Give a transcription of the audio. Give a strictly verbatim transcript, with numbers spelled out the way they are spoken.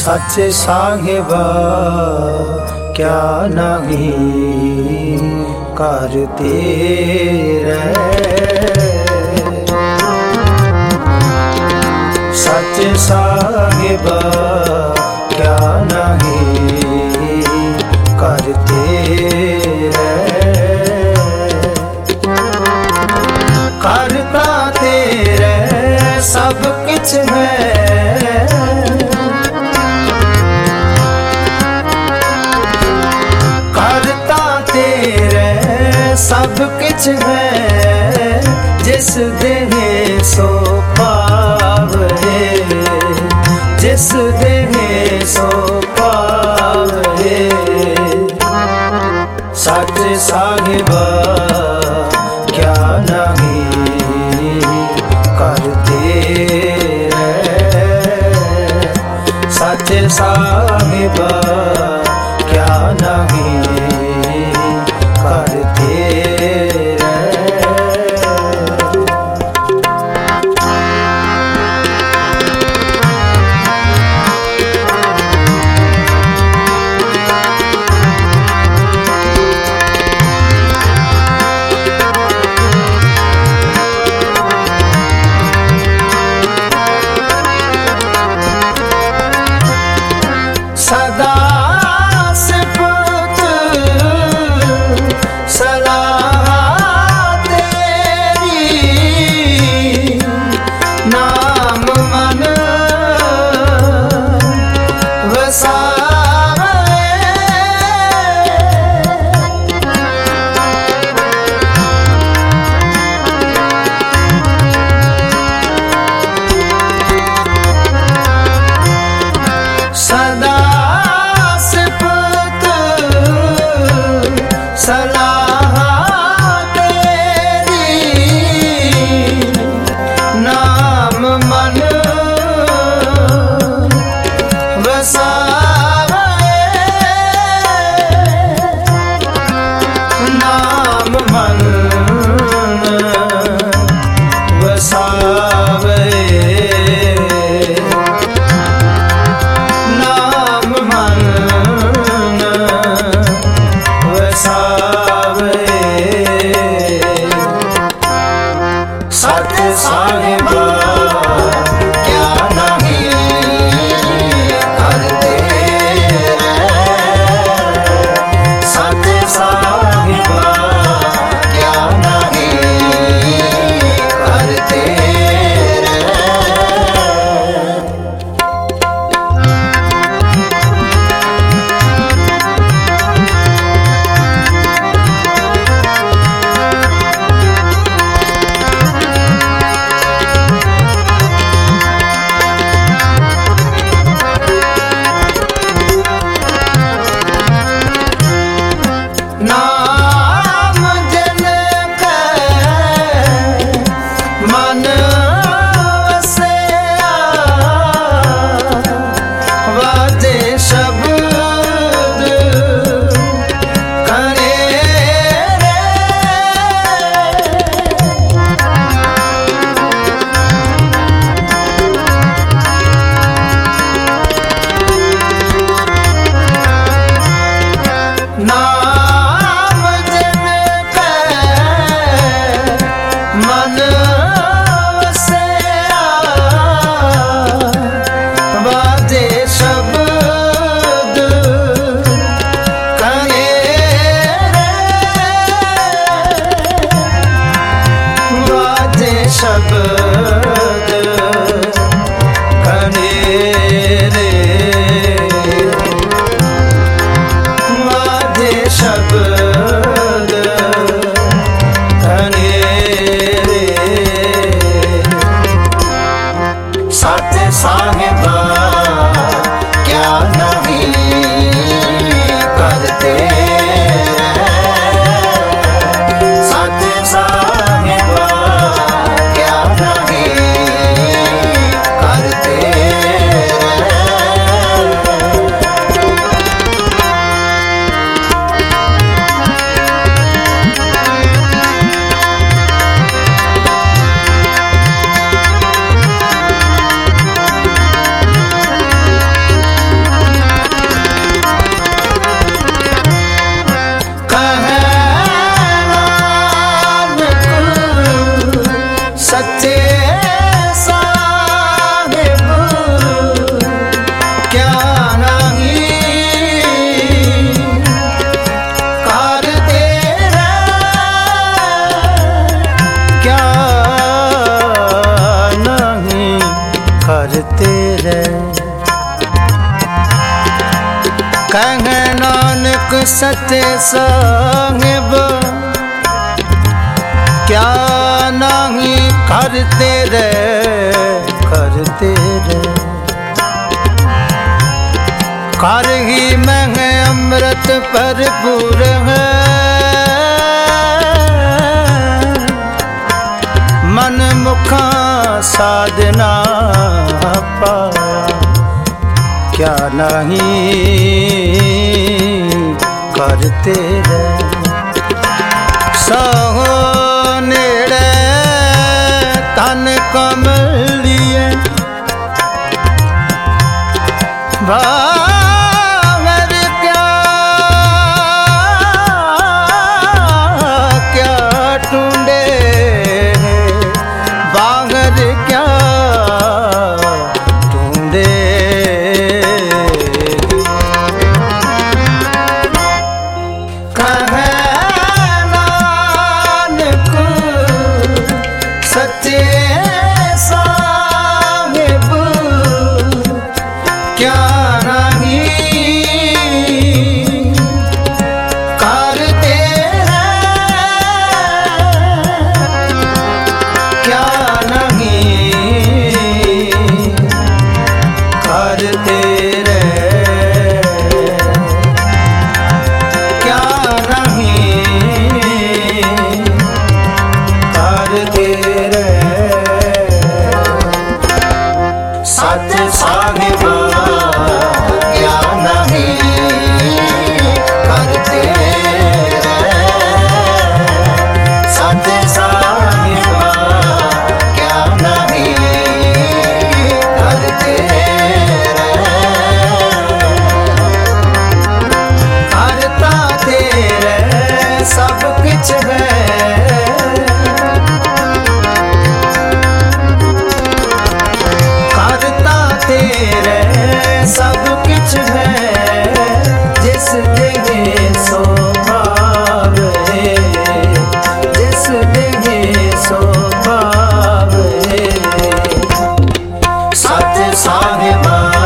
सच साहिबा क्या नहीं करते रहे। सच साहिबा क्या नहीं करते रहे। करता तेरे सब किछ है, सब किछ है जिस देहे सो पावे, जिस देहे सो पावे। सच साहिबा क्या नहीं करते रहे। सच साहिबा क्या नहीं करते सदा सिफत सलाह तेरी, नाम मन वसावे। सदा सलाह तेरी, नाम मन वसावे। नाम मन वसावे। नाम मन सच साहिबा क्या नहीं करते रहे। सच साहिबा क्या नहीं करते रहे। नाम जन के मन वसया, वाजे शब्द करे रे। नाम मन वसया, वाजे शब्द करे रे। वाजे शब्द करे रे। वाजे शब्द सच साहिबा क्या नहीं करते रहे। सच साहिबा क्या नहीं करते रहे। करते रहे। कहे नानक सच्चे साहिब क्या नहीं करते रहे, करते रहे। कर ही में अमृत भरपूर है, मन मुखा साधना पाया क्या नहीं करते रहे। सहो नेड़े तन कमलिए भावर क्या क्या टूंडे बागर क्या टूंडे। सच्चे साहिब क्या नहीं करते हैं, क्या नहीं करते रहे, क्या नहीं करते रहे। सत साहिब क्या नहीं करते रहे, सत साहिब क्या नहीं करते रहे। करता तेरे सब कुछ है, तेरे सब कुछ है। जिस देहे सो पावे, जिस देहे सो पावे। सत साहिब